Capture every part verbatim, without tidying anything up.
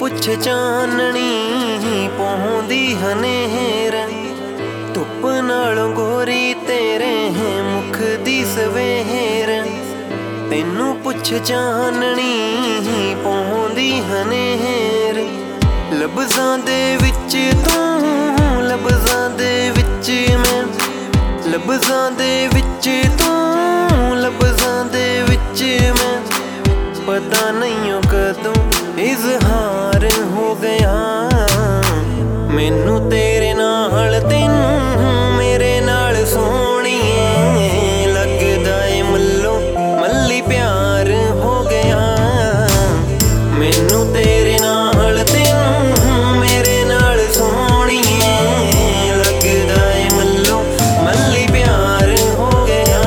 ਪੁੱਛ ਚਾਨਣੀ ਪਹੁੰਦੀ ਹਨੇਰ, ਧੁੱਪ ਨਾਲੋਂ ਗੋਰੀ ਤੇਰੇ ਮੁਖ ਦੀ ਸਵੇਰ। ਤੈਨੂੰ ਪੁੱਛ ਚਾਨਣੀ ਪਹੁੰਦੀ ਹਨੇਰ, ਲਫ਼ਜ਼ਾਂ ਦੇ ਵਿੱਚ ਤੂੰ ਲਫ਼ਜ਼ਾਂ ਦੇ ਵਿੱਚ ਮੈਂ, ਲਫ਼ਜ਼ਾਂ ਦੇ ਵਿੱਚ ਤੂੰ ਲਫ਼ਜ਼ਾਂ ਦੇ ਵਿੱਚ ਮੈਂ। ਪਤਾ ਨਹੀਂ ਓ ਕਦੋਂ ਇਜ਼ਹਾਰ ਹੋ ਗਿਆ ਮੈਨੂੰ ਤੇਰੇ ਨਾਲ, ਤੈਨੂੰ ਮੇਰੇ ਨਾਲ ਸੋਹਣੀਏ। ਲੱਗਦਾ ਏ ਮੱਲੋਂ ਮੱਲੀ ਪਿਆਰ ਹੋ ਗਿਆ ਮੈਨੂੰ ਤੇਰੇ ਨਾਲ, ਤੈਨੂੰ ਮੇਰੇ ਨਾਲ ਸੋਹਣੀਏ। ਲੱਗਦਾ ਏ ਮੱਲੋਂ ਮੱਲੀ ਪਿਆਰ ਹੋ ਗਿਆ।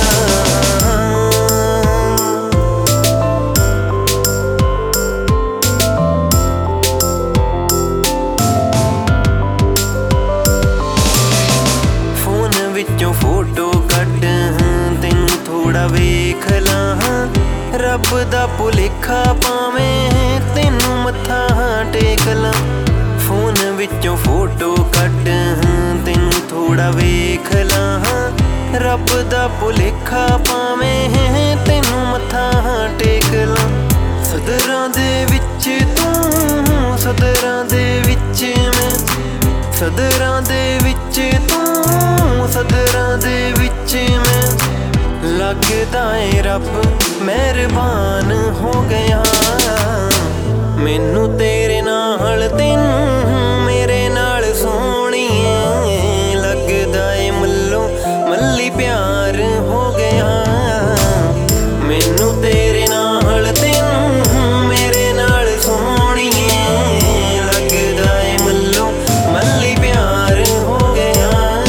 ਵਿੱਚੋਂ ਫੋਟੋ ਕੱਢ ਤੈਨੂੰ ਥੋੜਾ ਵੇਖ ਲਾਂ, ਰੱਬ ਦਾ ਭੁਲੇਖਾ ਪਾਵੇਂ ਤੈਨੂੰ ਮੱਥਾ ਟੇਕ ਲਾਂ। ਫੋਨ ਵਿੱਚੋਂ ਫੋਟੋ ਕੱਢ ਤੈਨੂੰ ਥੋੜਾ ਵੇਖ ਲਾਂ, ਰੱਬ ਦਾ ਭੁਲੇਖਾ ਪਾਵੇਂ ਤੈਨੂੰ ਮੱਥਾ ਟੇਕ ਲਾਂ। ਸਦਰਾਂ ਦੇ ਵਿੱਚ ਤੂੰ ਸਦਰਾਂ ਦੇ ਵਿੱਚ ਮੈਂ, ਸਦਰਾਂ ਦੇ ਵਿੱਚ ਤੂੰ ਸਦਰਾਂ ਦੇ ਵਿੱਚ ਮੈਂ। ਲੱਗਦਾ ਏ ਰੱਬ ਮਿਹਰਬਾਨ ਹੋ ਗਿਆ ਮੈਨੂੰ ਤੇਰੇ ਨਾਲ, ਤੈਨੂੰ ਮੇਰੇ ਨਾਲ ਸੋਹਣੀਏ। ਲੱਗਦਾ ਏ ਮੱਲੋਂ ਮੱਲੀ ਪਿਆਰ ਹੋ ਗਿਆ ਮੈਨੂੰ ਤੇਰੇ ਨਾਲ, ਤੈਨੂੰ ਮੇਰੇ ਨਾਲ ਸੋਹਣੀਏ। ਲੱਗਦਾ ਏ ਮੱਲੋਂ ਮੱਲੀ ਪਿਆਰ ਹੋ ਗਿਆ।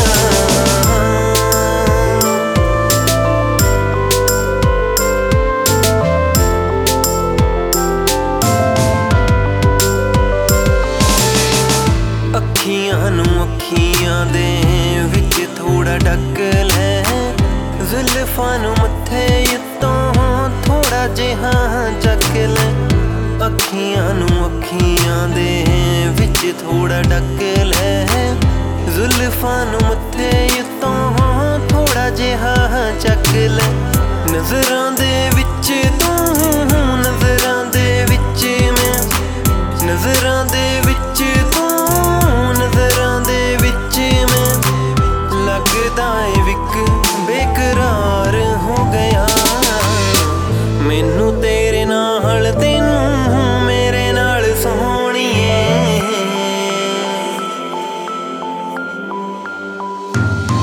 ਅੱਖੀਆਂ ਨੂੰ ਅੱਖੀਆਂ ਦੇ ਵਿੱਚ ਥੋੜਾ ਢੱਕ ਲੈ, ਜ਼ੁਲਫਾਂ ਨੂੰ ਮੱਥੇ ਉੱਤੋਂ ਥੋੜਾ ਜਿਹਾ ਚੱਕ ਲੈ। ਅੱਖੀਆਂ ਨੂੰ ਅੱਖੀਆਂ ਦੇ ਵਿੱਚ ਥੋੜਾ ਢੱਕ ਲੈ, ਜ਼ੁਲਫਾਂ ਨੂੰ ਮੱਥੇ ਉੱਤੋਂ ਥੋੜਾ ਜਿਹਾ ਚੱਕ ਲੈ। ਨਜ਼ਰਾਂ ਦੇ ਵਿੱਚ ਤੂੰ ਨਜ਼ਰਾਂ ਦੇ ਵਿੱਚ ਮੈਂ, ਨਜ਼ਰਾਂ ਦੇ ਵਿੱਚ ਤੂੰ ਨਜ਼ਰਾਂ ਦੇ ਵਿੱਚ ਮੈਂ। ਲੱਗਦਾ ਏ ਵਿਕ ਬੇਕਰਾਰ ਹੋ ਗਿਆ ਮੈਨੂੰ ਤੇਰੇ ਨਾਲ, ਤੈਨੂੰ ਮੇਰੇ ਨਾਲ ਸੋਹਣੀਏ।